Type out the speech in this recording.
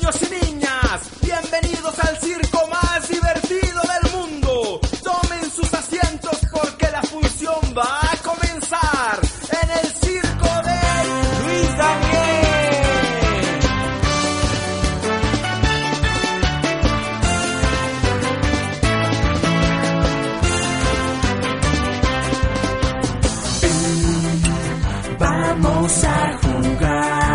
niños y niñas, bienvenidos al circo más divertido del mundo. Tomen sus asientos porque la función va a comenzar en el circo de Luis Daniel. Vamos a jugar.